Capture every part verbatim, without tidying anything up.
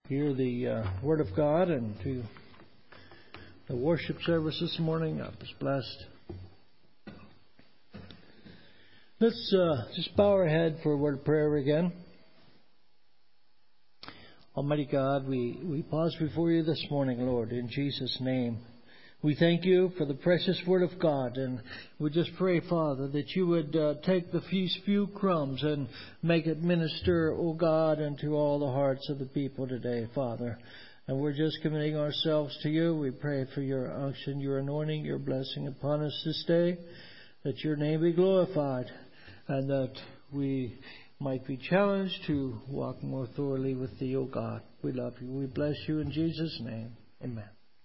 hear the uh, Word of God and to the worship service this morning. I was blessed. Let's uh, just bow our head for a word of prayer again. Almighty God, we, we pause before you this morning, Lord, in Jesus' name. We thank you for the precious Word of God, and we just pray, Father, that you would uh, take the few, few crumbs and make it minister, O God, into all the hearts of the people today, Father. And we're just committing ourselves to you. We pray for your unction, your anointing, your blessing upon us this day, that your name be glorified, and that we might be challenged to walk more thoroughly with thee, O God. We love you. We bless you in Jesus' name. Amen.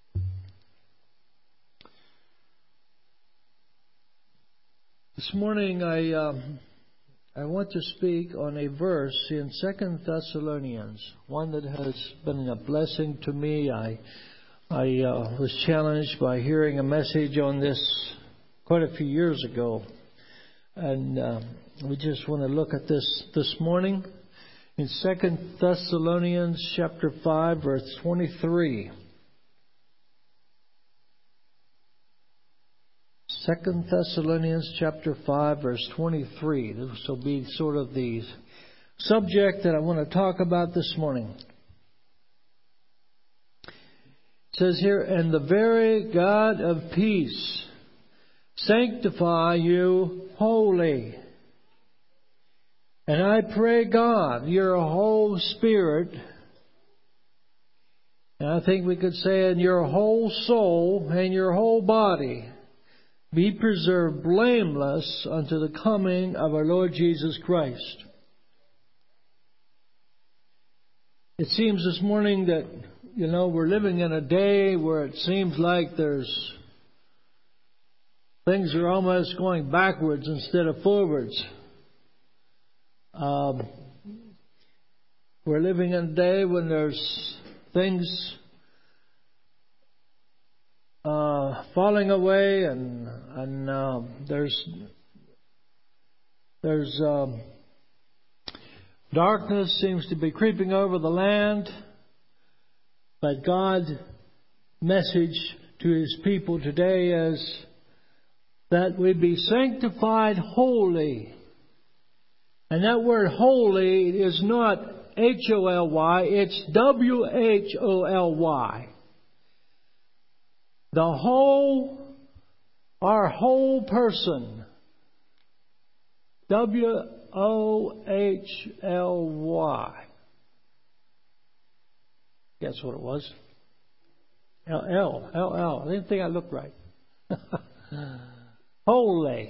This morning I um, I want to speak on a verse in Second Thessalonians, one that has been a blessing to me. I I uh, was challenged by hearing a message on this quite a few years ago, and uh, we just want to look at this this morning in Second Thessalonians chapter five, verse twenty-three. Second Thessalonians chapter five, verse twenty-three. This will be sort of the subject that I want to talk about this morning. It says here, "And the very God of peace sanctify you wholly. And I pray God, your whole spirit," and I think we could say, "and your whole soul and your whole body be preserved blameless unto the coming of our Lord Jesus Christ." It seems this morning that, you know, we're living in a day where it seems like there's things are almost going backwards instead of forwards. Um, we're living in a day when there's things Uh, falling away, and and uh, there's there's um, darkness seems to be creeping over the land. But God's message to His people today is that we be sanctified wholly, and that word "holy" is not H O L Y; it's W H O L Y. The whole, our whole person. W O H L Y. That's what it was. L L. L L. I didn't think I looked right. Holy.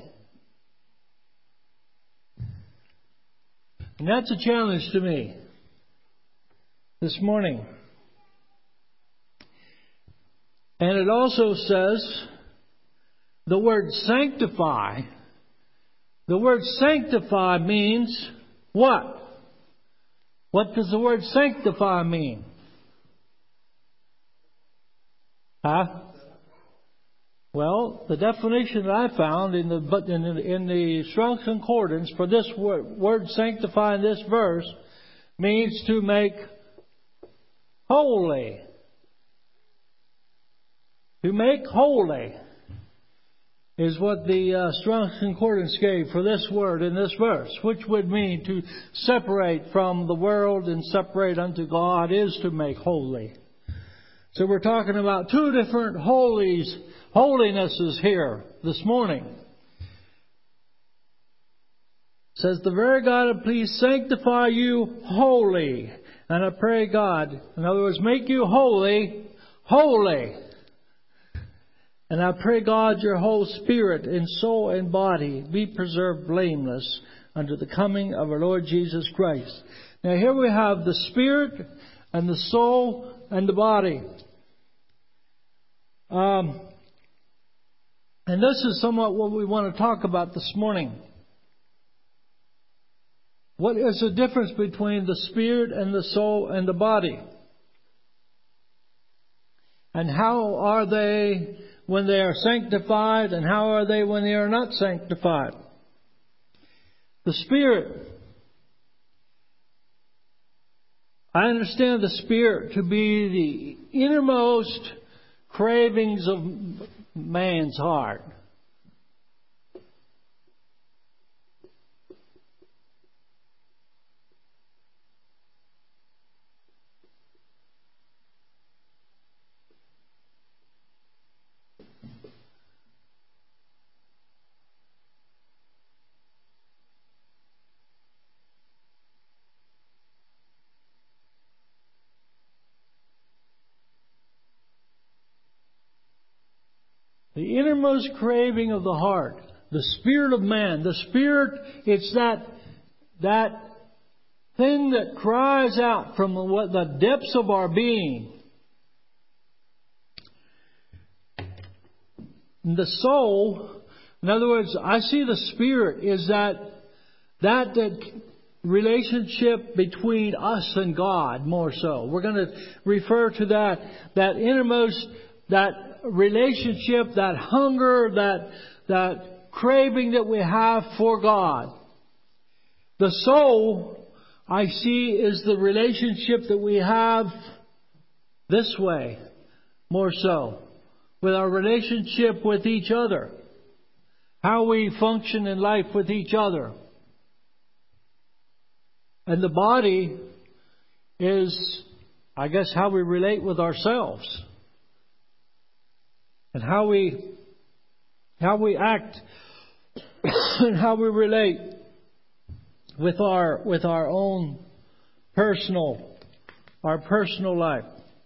And that's a challenge to me this morning. And it also says the word sanctify. The word sanctify means what? What does the word sanctify mean? Huh? Well, the definition that I found in the in the, in the Strong's Concordance for this word, word sanctify in this verse means to make holy. To make holy is what the uh, Strong's Concordance gave for this word in this verse, which would mean to separate from the world and separate unto God is to make holy. So we're talking about two different holies, holinesses here this morning. It says, "The very God of peace sanctify you wholly." And I pray God, in other words, make you holy, holy. "And I pray God, your whole spirit and soul and body be preserved blameless unto the coming of our Lord Jesus Christ." Now here we have the spirit and the soul and the body. Um, and this is somewhat what we want to talk about this morning. What is the difference between the spirit and the soul and the body? And how are they when they are sanctified, and how are they when they are not sanctified? The Spirit I understand the Spirit to be the innermost cravings of man's heart. The innermost craving of the heart, the spirit of man, the spirit, it's that, that thing that cries out from what the depths of our being. The soul, in other words, I see the spirit is that, that, that relationship between us and God more so. We're going to refer to that, that innermost, that relationship, that hunger, that, that craving that we have for God. The soul, I see, is the relationship that we have this way, more so, with our relationship with each other. How we function in life with each other. And the body is, I guess, how we relate with ourselves. And how we, how we act and how we relate with our, with our own personal, our personal life.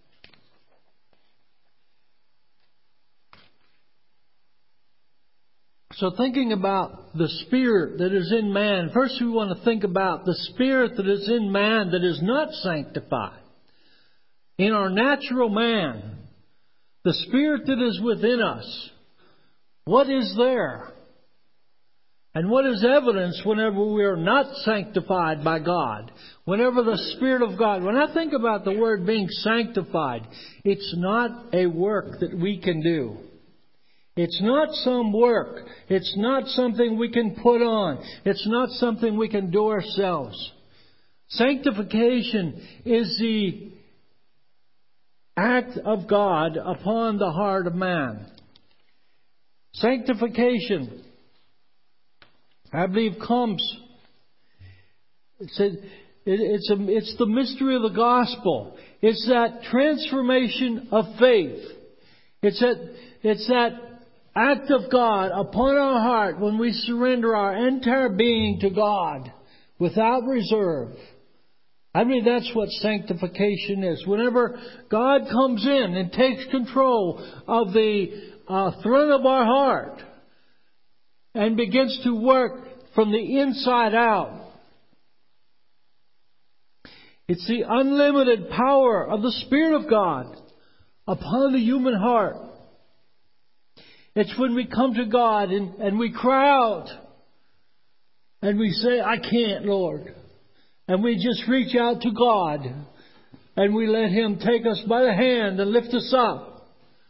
So thinking about the spirit that is in man, first we want to think about the spirit that is in man that is not sanctified. In our natural man, the Spirit that is within us, what is there? And what is evidence whenever we are not sanctified by God? Whenever the Spirit of God, when I think about the word being sanctified, it's not a work that we can do. It's not some work. It's not something we can put on. It's not something we can do ourselves. Sanctification is the act of God upon the heart of man. Sanctification, I believe, comes. It's a, it's a, it's the mystery of the gospel. It's that transformation of faith. It's that, it's that act of God upon our heart when we surrender our entire being to God without reserve. I mean, that's what sanctification is. Whenever God comes in and takes control of the uh, throne of our heart and begins to work from the inside out. It's the unlimited power of the Spirit of God upon the human heart. It's when we come to God and, and we cry out and we say, I can't, Lord. And we just reach out to God and we let Him take us by the hand and lift us up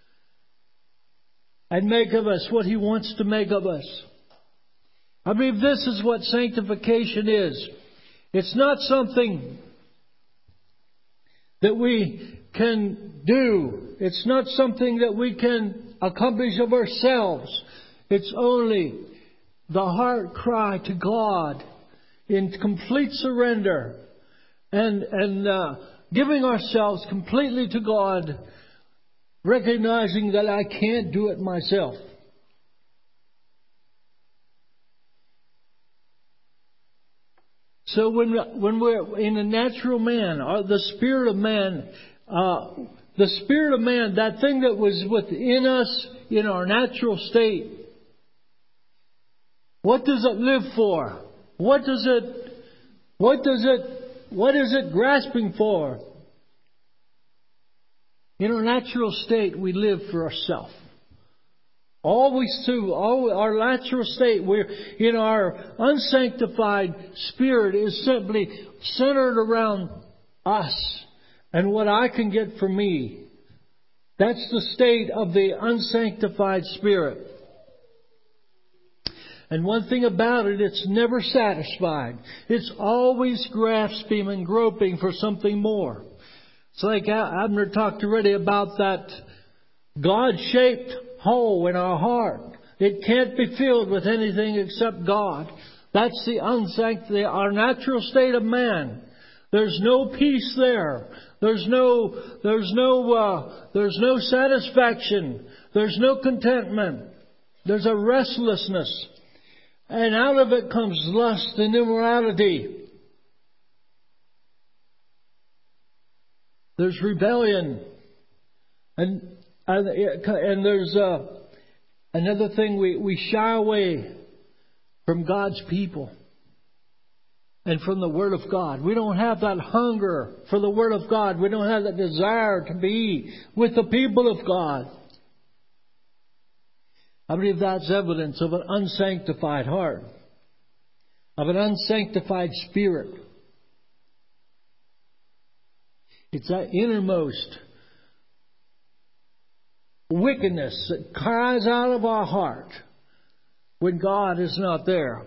and make of us what He wants to make of us. I believe this is what sanctification is. It's not something that we can do. It's not something that we can accomplish of ourselves. It's only the heart cry to God in complete surrender and and uh, giving ourselves completely to God, recognizing that I can't do it myself. So when when we're in a natural man, or the spirit of man, uh, the spirit of man, that thing that was within us in our natural state, what does it live for? What does it, what does it, what is it grasping for? In our natural state, we live for ourselves. Always to, all our natural state, we're, in our unsanctified spirit is simply centered around us and what I can get from me. That's the state of the unsanctified spirit. And one thing about it, it's never satisfied. It's always grasping and groping for something more. It's like Abner talked already about that God-shaped hole in our heart. It can't be filled with anything except God. That's the unsanctified, our natural state of man. There's no peace there. There's no, there's no, uh, there's no satisfaction. There's no contentment. There's a restlessness. And out of it comes lust and immorality. There's rebellion. And, and, and there's uh, another thing, we, we shy away from God's people and from the Word of God. We don't have that hunger for the Word of God. We don't have that desire to be with the people of God. I believe that's evidence of an unsanctified heart, of an unsanctified spirit. It's that innermost wickedness that cries out of our heart when God is not there.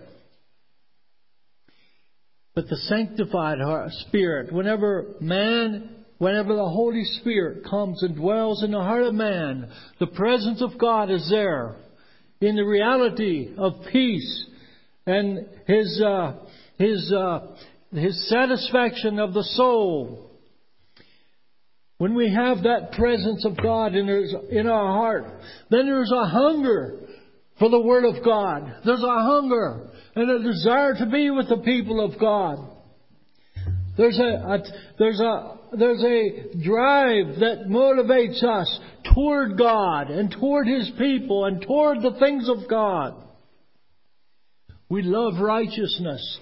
But the sanctified heart, spirit, whenever man, whenever the Holy Spirit comes and dwells in the heart of man, the presence of God is there in the reality of peace and His uh, His uh, His satisfaction of the soul. When we have that presence of God in our, in our heart, then there's a hunger for the Word of God. There's a hunger and a desire to be with the people of God. There's a, a there's a there's a drive that motivates us toward God and toward His people and toward the things of God. We love righteousness.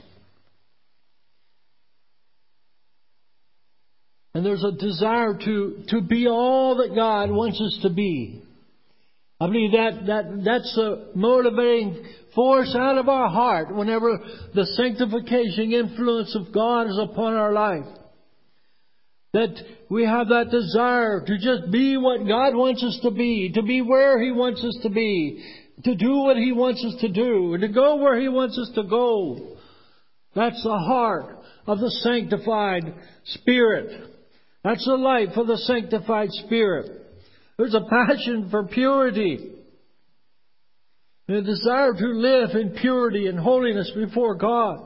And there's a desire to, to be all that God wants us to be. I believe that, that that's a motivating force out of our heart whenever the sanctification influence of God is upon our life. That we have that desire to just be what God wants us to be, to be where He wants us to be, to do what He wants us to do, and to go where He wants us to go. That's the heart of the sanctified Spirit. That's the life of the sanctified Spirit. There's a passion for purity, and a desire to live in purity and holiness before God.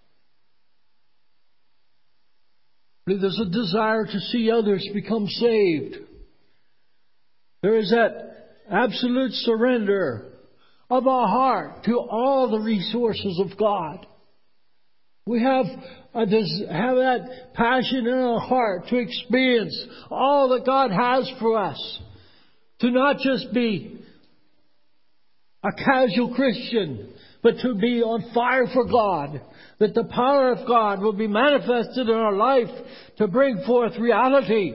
There's a desire to see others become saved. There is that absolute surrender of our heart to all the resources of God. We have, a, have that passion in our heart to experience all that God has for us. To not just be a casual Christian, but to be on fire for God. That the power of God will be manifested in our life to bring forth reality.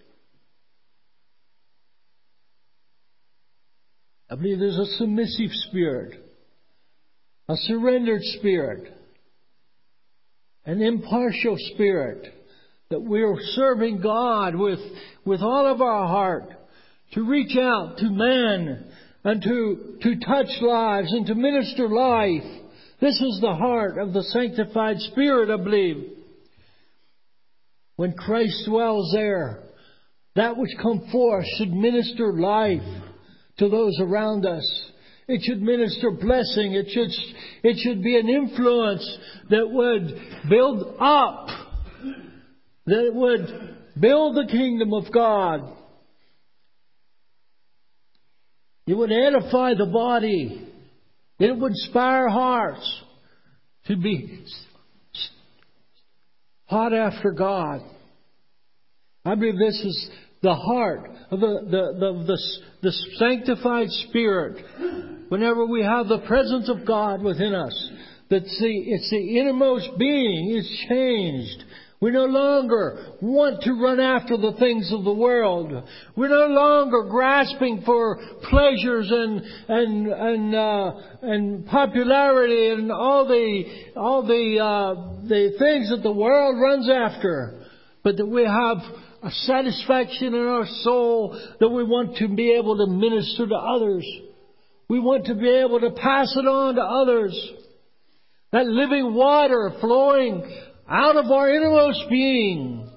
I believe there's a submissive spirit, a surrendered spirit, an impartial spirit, that we're serving God with, with all of our heart to reach out to man and to, to touch lives and to minister life. This is the heart of the sanctified Spirit, I believe. When Christ dwells there, that which comes forth should minister life to those around us. It should minister blessing. It should, it should be an influence that would build up, that would build the kingdom of God. It would edify the body. It would inspire hearts to be hot after God. I believe this is the heart of the, the, the, the, the sanctified Spirit. Whenever we have the presence of God within us, that the, it's the innermost being is changed. We no longer want to run after the things of the world. We're no longer grasping for pleasures and and and uh, and popularity and all the all the uh, the things that the world runs after, but that we have a satisfaction in our soul that we want to be able to minister to others We want to be able to pass it on to others. That living water flowing out of our innermost being,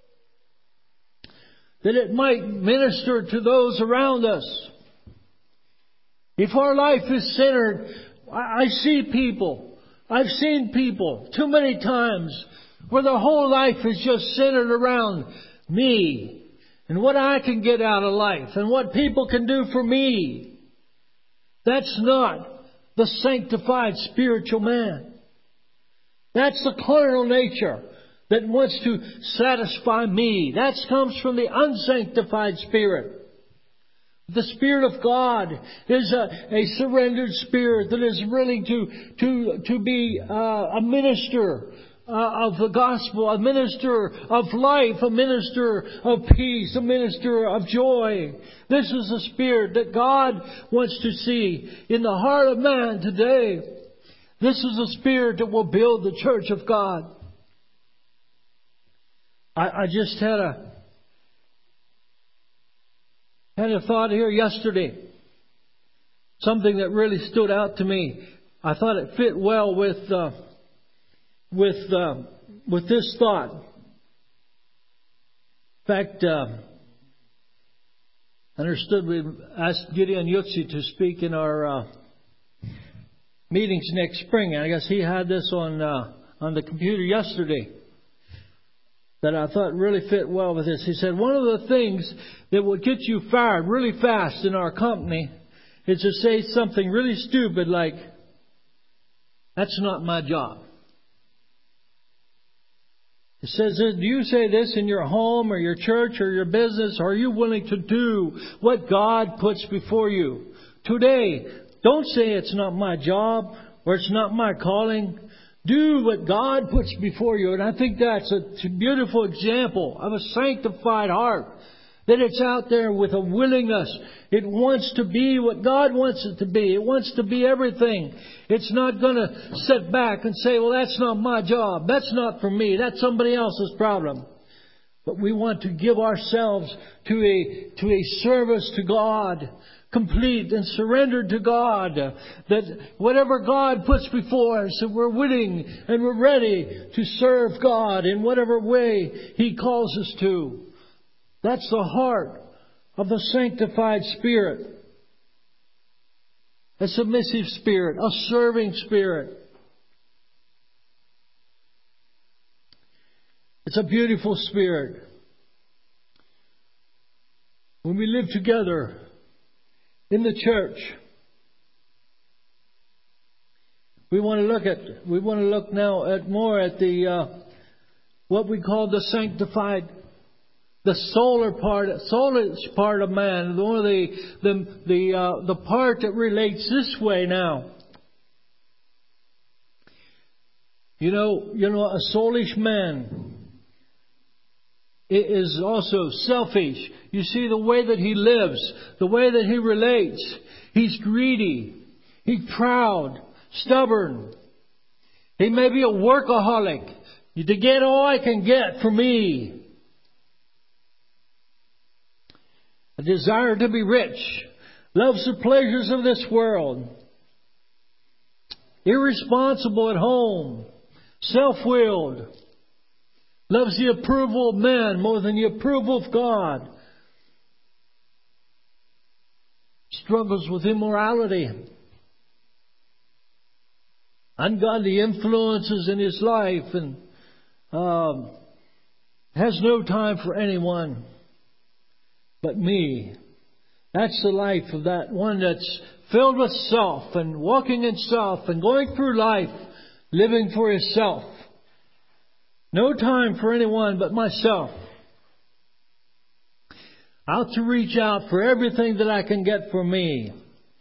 that it might minister to those around us. If our life is centered, I see people, I've seen people too many times where their whole life is just centered around me and what I can get out of life and what people can do for me. That's not the sanctified spiritual man. That's the carnal nature that wants to satisfy me. That comes from the unsanctified spirit. The Spirit of God is a, a surrendered spirit that is willing to to to be uh, a minister uh, of the gospel, a minister of life, a minister of peace, a minister of joy. This is the spirit that God wants to see in the heart of man today. This is the spirit that will build the church of God. I, I just had a had a thought here yesterday. Something that really stood out to me. I thought it fit well with uh, with uh, with this thought. In fact, uh, I understood we asked Gideon Yutzi to speak in our uh, meetings next spring. And I guess he had this on uh, on the computer yesterday that I thought really fit well with this. He said, one of the things that will get you fired really fast in our company is to say something really stupid like, that's not my job. It says, do you say this in your home or your church or your business? Are you willing to do what God puts before you? Today, don't say it's not my job or it's not my calling. Do what God puts before you. And I think that's a beautiful example of a sanctified heart. That it's out there with a willingness. It wants to be what God wants it to be. It wants to be everything. It's not going to sit back and say, well, that's not my job. That's not for me. That's somebody else's problem. But we want to give ourselves to a, to a service to God. Complete and surrendered to God, that whatever God puts before us, that we're willing and we're ready to serve God in whatever way He calls us to. That's the heart of the sanctified spirit. A submissive spirit, a serving spirit. It's a beautiful spirit. When we live together in the church, we want to look at. We want to look now at more at the uh, what we call the sanctified, the solar part, soulish part of man. One of the the the uh, the part that relates this way now. You know, you know, a soulish man is also selfish. You see the way that he lives, the way that he relates. He's greedy. He's proud, stubborn. He may be a workaholic. To get all I can get for me. A desire to be rich. Loves the pleasures of this world. Irresponsible at home. Self-willed. Loves the approval of man more than the approval of God. Struggles with immorality. Ungodly influences in his life, and um, has no time for anyone but me. That's the life of that one that's filled with self and walking in self and going through life living for himself. No time for anyone but myself. Out to reach out for everything that I can get for me.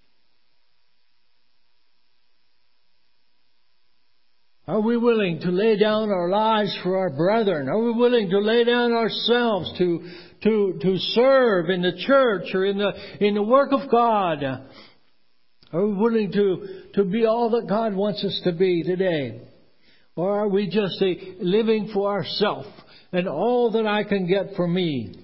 Are we willing to lay down our lives for our brethren? Are we willing to lay down ourselves to to to serve in the church or in the in the work of God? Are we willing to to be all that God wants us to be today? Or are we just a living for ourselves and all that I can get for me?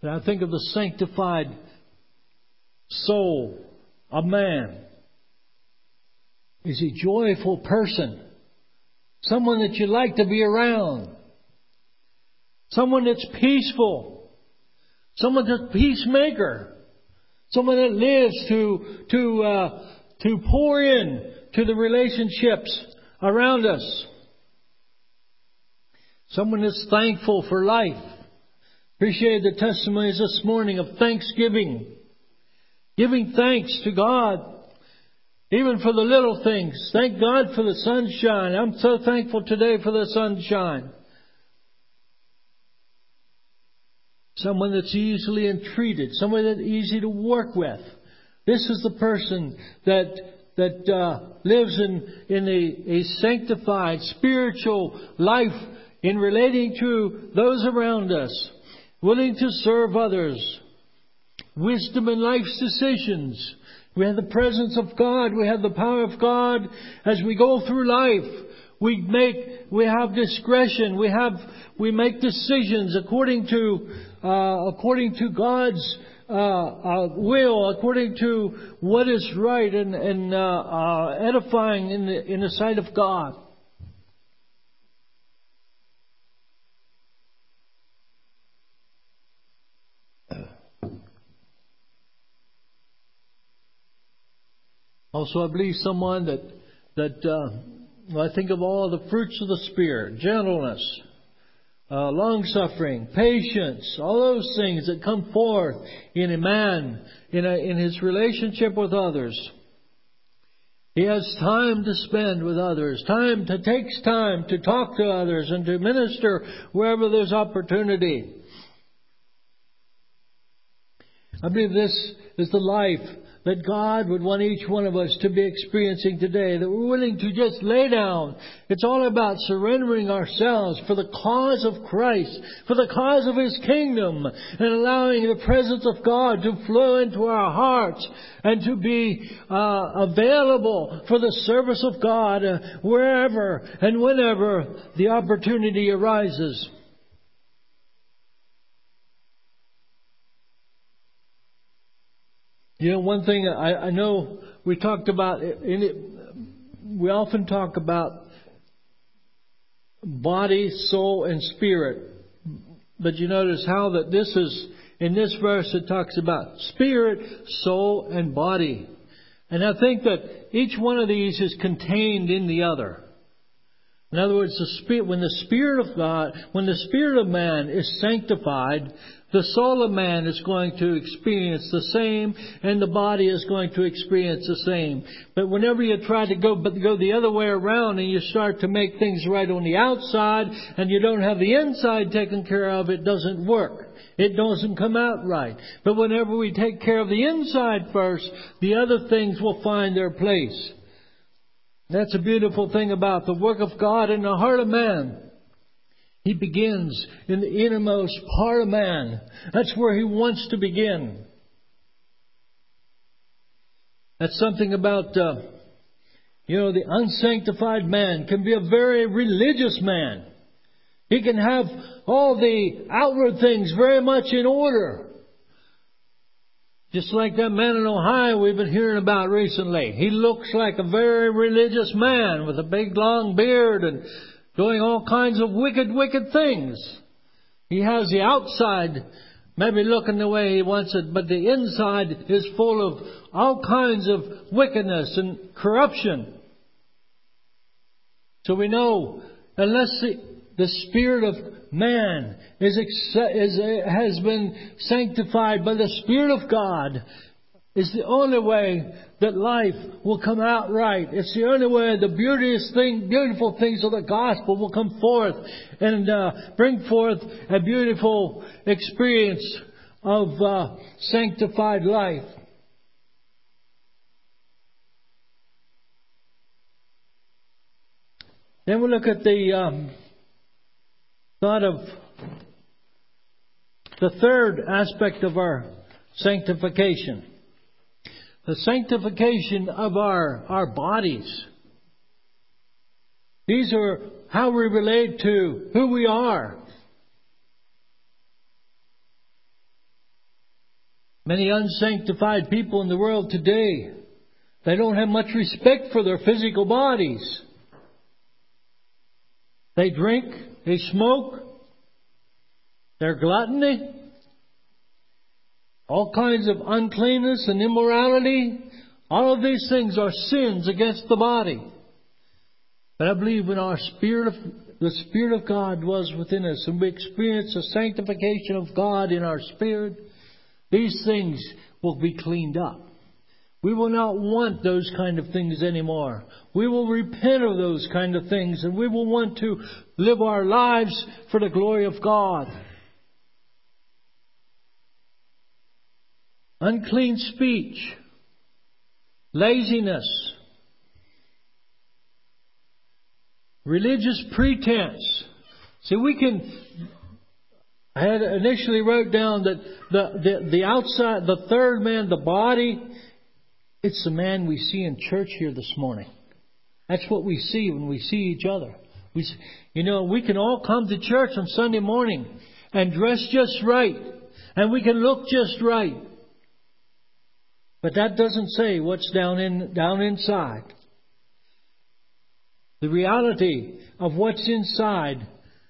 And I think of the sanctified soul of man. Is a joyful person. Someone that you like to be around. Someone that's peaceful. Someone that's a peacemaker. Someone that lives to to uh, to pour in to the relationships around us. Someone that's thankful for life. Appreciate the testimonies this morning of thanksgiving. Giving thanks to God. Even for the little things. Thank God for the sunshine. I'm so thankful today for the sunshine. Someone that's easily entreated. Someone that's easy to work with. This is the person that that uh, lives in, in a, a sanctified spiritual life in relating to those around us. Willing to serve others. Wisdom in life's decisions. We have the presence of God. We have the power of God. As we go through life, we make, we have discretion. We have, we make decisions according to, uh, according to God's uh, uh, will, according to what is right and, and uh, uh, edifying in the in the sight of God. Also, I believe someone that, that uh, I think of all the fruits of the Spirit, gentleness, uh, long-suffering, patience, all those things that come forth in a man, in, a, in his relationship with others. He has time to spend with others, time to takes time to talk to others and to minister wherever there's opportunity. I believe this is the life that God would want each one of us to be experiencing today. That we're willing to just lay down. It's all about surrendering ourselves for the cause of Christ, for the cause of His kingdom, and allowing the presence of God to flow into our hearts and to be uh, available for the service of God uh, wherever and whenever the opportunity arises. You know, one thing I, I know we talked about, in it, we often talk about body, soul, and spirit. But you notice how that this is, in this verse it talks about spirit, soul, and body. And I think that each one of these is contained in the other. In other words, the spirit, when the Spirit of God, when the spirit of man is sanctified, the soul of man is going to experience the same, and the body is going to experience the same. But whenever you try to go but go the other way around and you start to make things right on the outside and you don't have the inside taken care of, it doesn't work. It doesn't come out right. But whenever we take care of the inside first, the other things will find their place. That's a beautiful thing about the work of God in the heart of man. He begins in the innermost part of man. That's where He wants to begin. That's something about, uh, you know, the unsanctified man can be a very religious man. He can have all the outward things very much in order. Just like that man in Ohio we've been hearing about recently. He looks like a very religious man with a big long beard and doing all kinds of wicked, wicked things. He has the outside maybe looking the way he wants it, but the inside is full of all kinds of wickedness and corruption. So we know, unless the, the spirit of man is, is has been sanctified by the Spirit of God, is the only way that life will come out right. It's the only way the beauteous thing, beautiful things of the gospel will come forth and uh, bring forth a beautiful experience of uh, sanctified life. Then we look at the um, thought of the third aspect of our sanctification. The sanctification of our, our bodies. These are how we relate to who we are. Many unsanctified people in the world today, they don't have much respect for their physical bodies. They drink, they smoke, they're gluttony, all kinds of uncleanness and immorality. All of these things are sins against the body. But I believe when our spirit of, the Spirit of God dwells within us and we experience the sanctification of God in our spirit, these things will be cleaned up. We will not want those kind of things anymore. We will repent of those kind of things, and we will want to live our lives for the glory of God. Unclean speech, laziness, religious pretense. See, we can... I had initially wrote down that the, the, the outside, the third man, the body, it's the man we see in church here this morning. That's what we see when we see each other. We, you know, we can all come to church on Sunday morning and dress just right. And we can look just right. But that doesn't say what's down in down inside. The reality of what's inside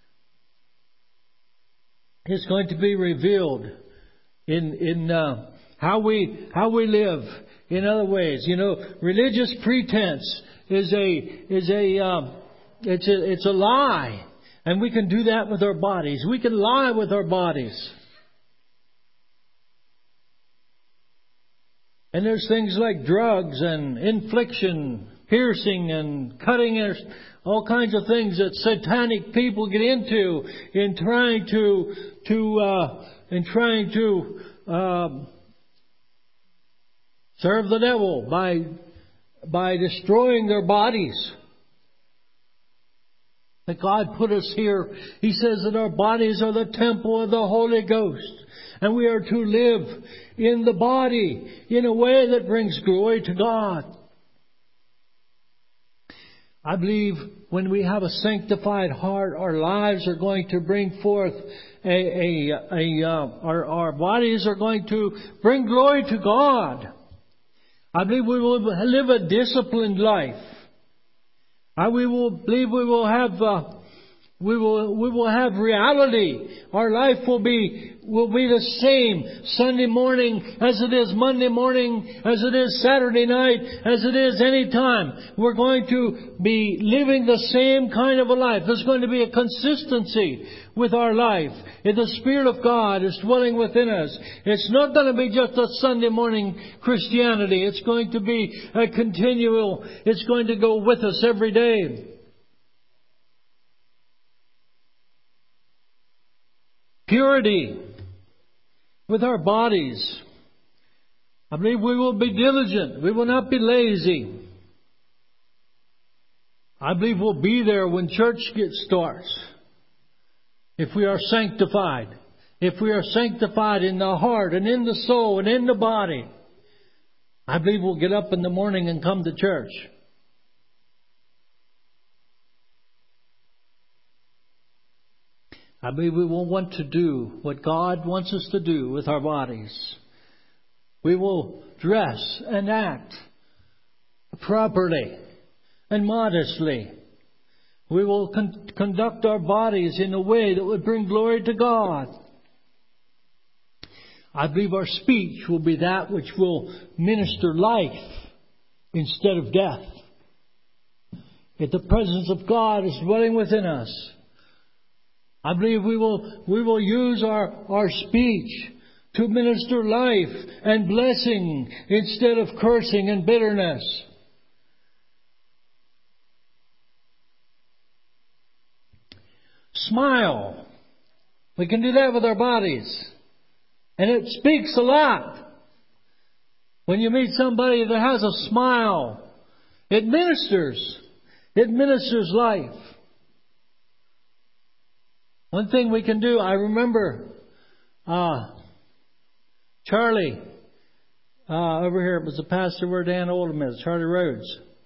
is going to be revealed in in uh, how we how we live. In other ways, you know, religious pretense is a is a uh, it's a it's a lie, and we can do that with our bodies. We can lie with our bodies. And there's things like drugs and infliction, piercing and cutting, all kinds of things that satanic people get into in trying to to uh, in trying to uh, serve the devil by by destroying their bodies. That God put us here. He says that our bodies are the temple of the Holy Ghost. And we are to live in the body in a way that brings glory to God. I believe when we have a sanctified heart, our lives are going to bring forth a, a, a uh, our, our bodies are going to bring glory to God. I believe we will live a disciplined life. I we will believe we will have uh, we will we will have reality. Our life will be will be the same Sunday morning as it is Monday morning, as it is Saturday night, as it is any time. We're going to be living the same kind of a life. There's going to be a consistency with our life. If the Spirit of God is dwelling within us, it's not going to be just a Sunday morning Christianity. It's going to be a continual, it's going to go with us every day. Purity with our bodies. I believe we will be diligent. We will not be lazy. I believe we'll be there when church gets starts. If we are sanctified. If we are sanctified in the heart and in the soul and in the body. I believe we'll get up in the morning and come to church. I believe we will want to do what God wants us to do with our bodies. We will dress and act properly and modestly. We will con- conduct our bodies in a way that would bring glory to God. I believe our speech will be that which will minister life instead of death. If the presence of God is dwelling within us, I believe we will we will use our, our speech to minister life and blessing instead of cursing and bitterness. Smile. We can do that with our bodies. And it speaks a lot. When you meet somebody that has a smile, it ministers. It ministers life. One thing we can do, I remember uh, Charlie, uh, over here, it was the pastor where Dan Oldham is, Charlie Rhodes.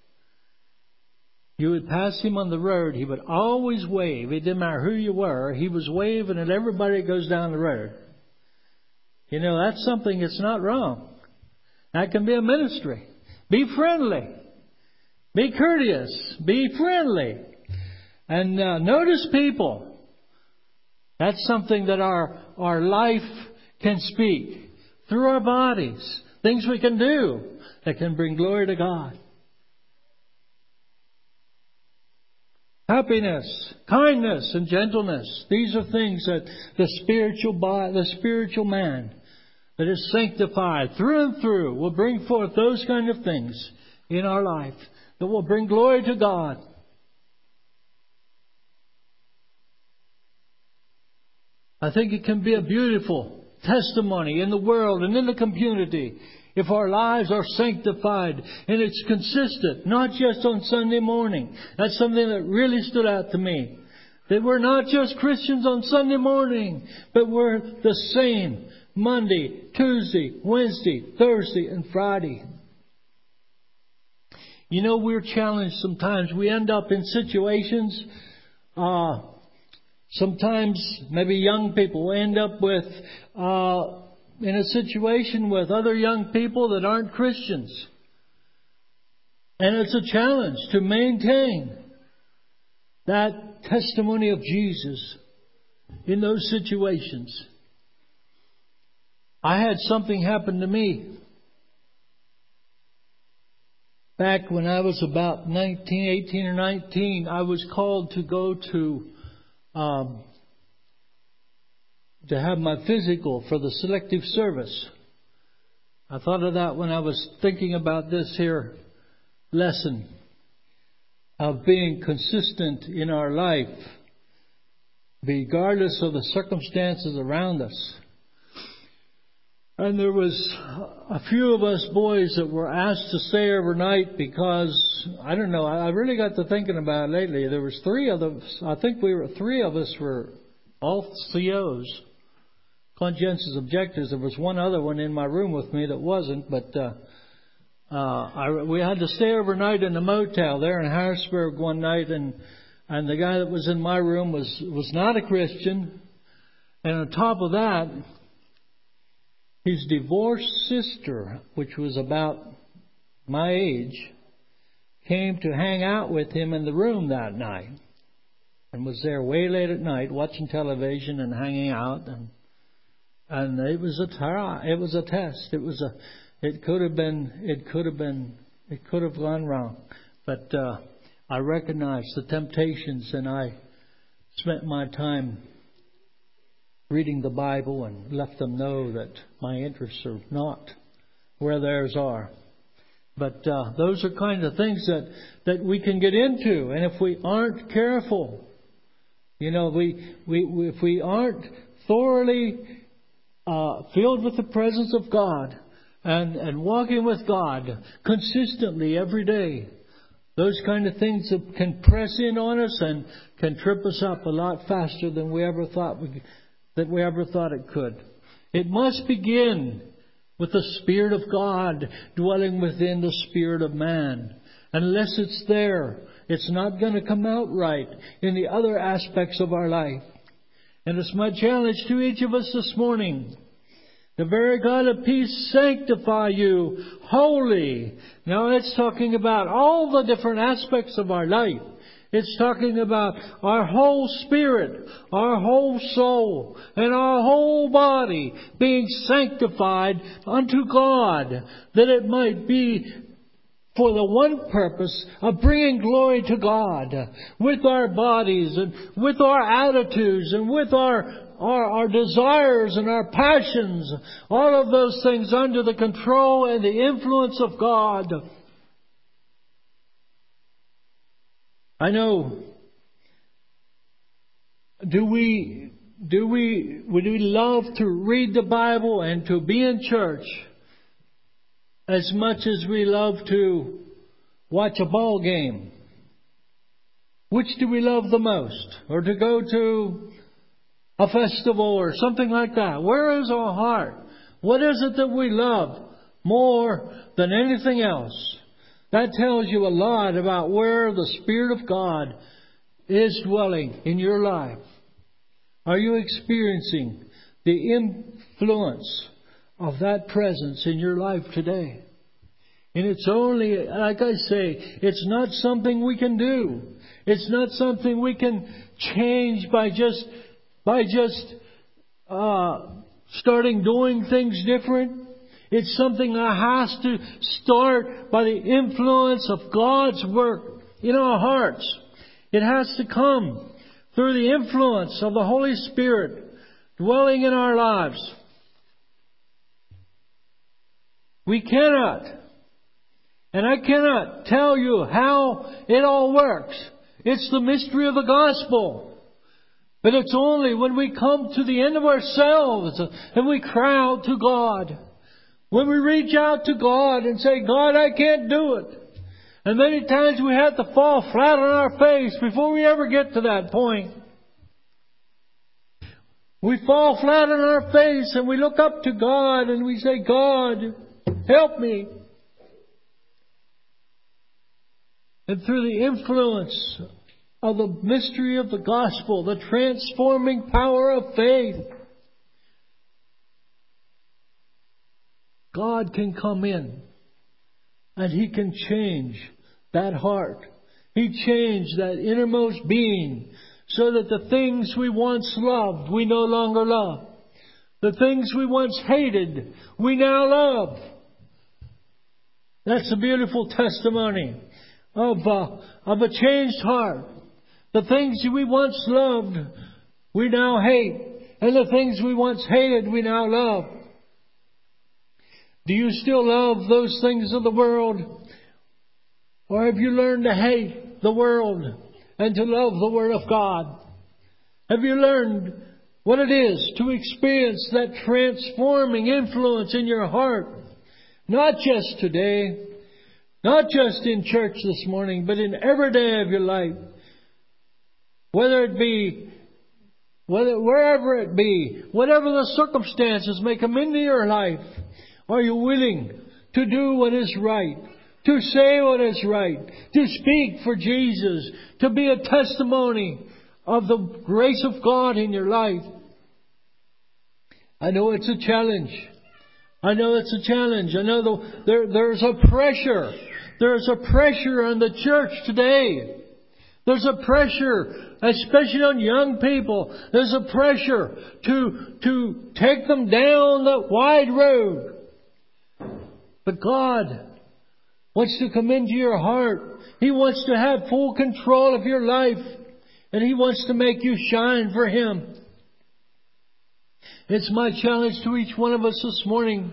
You would pass him on the road, he would always wave. It didn't matter who you were, he was waving at everybody that goes down the road. You know, that's something that's not wrong. That can be a ministry. Be friendly. Be courteous. Be friendly. And uh, notice people. That's something that our, our life can speak. Through our bodies. Things we can do that can bring glory to God. Happiness, kindness, and gentleness. These are things that the spiritual body, the spiritual man that is sanctified through and through will bring forth those kind of things in our life that will bring glory to God. I think it can be a beautiful testimony in the world and in the community if our lives are sanctified and it's consistent, not just on Sunday morning. That's something that really stood out to me. That we're not just Christians on Sunday morning, but we're the same Monday, Tuesday, Wednesday, Thursday, and Friday. You know, we're challenged sometimes. We end up in situations, uh, sometimes maybe young people end up with... Uh, in a situation with other young people that aren't Christians. And it's a challenge to maintain that testimony of Jesus in those situations. I had something happen to me back when I was about nineteen, eighteen or nineteen. I was called to go to um, to have my physical for the selective service. I thought of that when I was thinking about this here lesson of being consistent in our life, regardless of the circumstances around us. And there was a few of us boys that were asked to stay overnight because, I don't know, I really got to thinking about it lately. There was three of us, I think we were, three of us were all C Os. Conscientious objectors. There was one other one in my room with me that wasn't, but uh, uh, I, we had to stay overnight in a motel there in Harrisburg one night, and and the guy that was in my room was was not a Christian, and on top of that, his divorced sister, which was about my age, came to hang out with him in the room that night, and was there way late at night watching television and hanging out and. And it was a tara, it was a test. It was a, it could have been, it could have been, it could have gone wrong. But uh, I recognized the temptations, and I spent my time reading the Bible and let them know that my interests are not where theirs are. But uh, those are kind of things that that we can get into, and if we aren't careful, you know, we we, we if we aren't thoroughly Uh, filled with the presence of God and, and walking with God consistently every day. Those kind of things that can press in on us and can trip us up a lot faster than we ever thought we, that we ever thought it could. It must begin with the Spirit of God dwelling within the spirit of man. Unless it's there, it's not going to come out right in the other aspects of our life. And it's my challenge to each of us this morning. The very God of peace sanctify you wholly. Now it's talking about all the different aspects of our life. It's talking about our whole spirit, our whole soul, and our whole body being sanctified unto God, that it might be for the one purpose of bringing glory to God with our bodies and with our attitudes and with our, our, our desires and our passions. All of those things under the control and the influence of God. I know, do we, do we, would we love to read the Bible and to be in church as much as we love to watch a ball game? Which do we love the most? Or to go to a festival or something like that? Where is our heart? What is it that we love more than anything else? That tells you a lot about where the Spirit of God is dwelling in your life. Are you experiencing the influence of that presence in your life today. And it's only, like I say, it's not something we can do. It's not something we can change by just, by just, uh, starting doing things different. It's something that has to start by the influence of God's work in our hearts. It has to come through the influence of the Holy Spirit dwelling in our lives. We cannot, and I cannot tell you how it all works. It's the mystery of the gospel. But it's only when we come to the end of ourselves and we cry out to God. When we reach out to God and say, God, I can't do it. And many times we have to fall flat on our face before we ever get to that point. We fall flat on our face and we look up to God and we say, God, help me. And through the influence of the mystery of the gospel, the transforming power of faith, God can come in and He can change that heart. He changed that innermost being so that the things we once loved, we no longer love. The things we once hated, we now love. That's a beautiful testimony of, uh, of a changed heart. The things we once loved, we now hate. And the things we once hated, we now love. Do you still love those things of the world? Or have you learned to hate the world and to love the Word of God? Have you learned what it is to experience that transforming influence in your heart? Not just today, not just in church this morning, but in every day of your life. Whether it be, whether, wherever it be, whatever the circumstances may come into your life, are you willing to do what is right? To say what is right? To speak for Jesus? To be a testimony of the grace of God in your life? I know it's a challenge. I know it's a challenge. I know the, there, there's a pressure. There's a pressure on the church today. There's a pressure, especially on young people. There's a pressure to, to take them down the wide road. But God wants to come into your heart. He wants to have full control of your life. And He wants to make you shine for Him. It's my challenge to each one of us this morning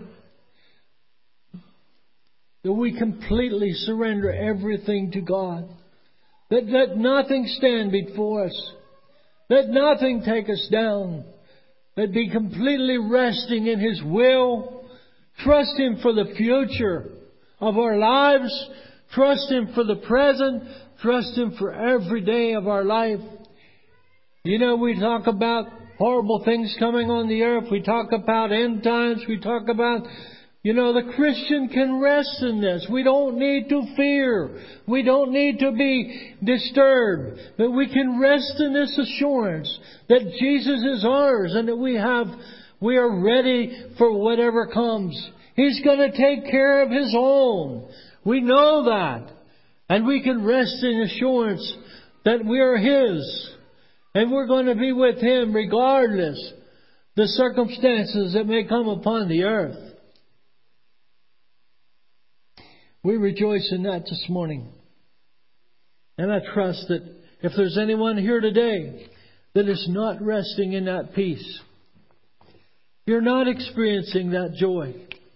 that we completely surrender everything to God. That let nothing stand before us. Let nothing take us down. But be completely resting in His will. Trust Him for the future of our lives. Trust Him for the present. Trust Him for every day of our life. You know, we talk about horrible things coming on the earth. We talk about end times. We talk about, you know, the Christian can rest in this. We don't need to fear. We don't need to be disturbed. But we can rest in this assurance that Jesus is ours and that we have We are ready for whatever comes. He's going to take care of His own. We know that. And we can rest in assurance that we are His. And we're going to be with Him regardless the circumstances that may come upon the earth. We rejoice in that this morning. And I trust that if there's anyone here today that is not resting in that peace, you're not experiencing that joy,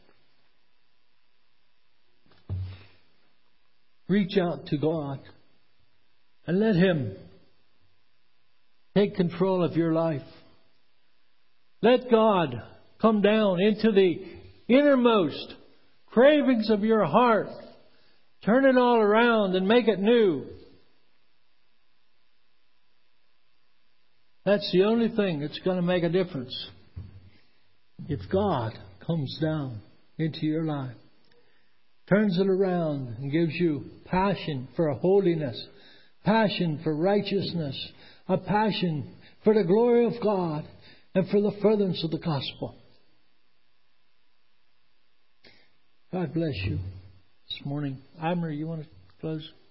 reach out to God and let Him take control of your life. Let God come down into the innermost cravings of your heart. Turn it all around and make it new. That's the only thing that's going to make a difference. If God comes down into your life, turns it around and gives you passion for holiness, passion for righteousness, a passion for the glory of God and for the furtherance of the gospel. God bless you this morning. Amber, you want to close?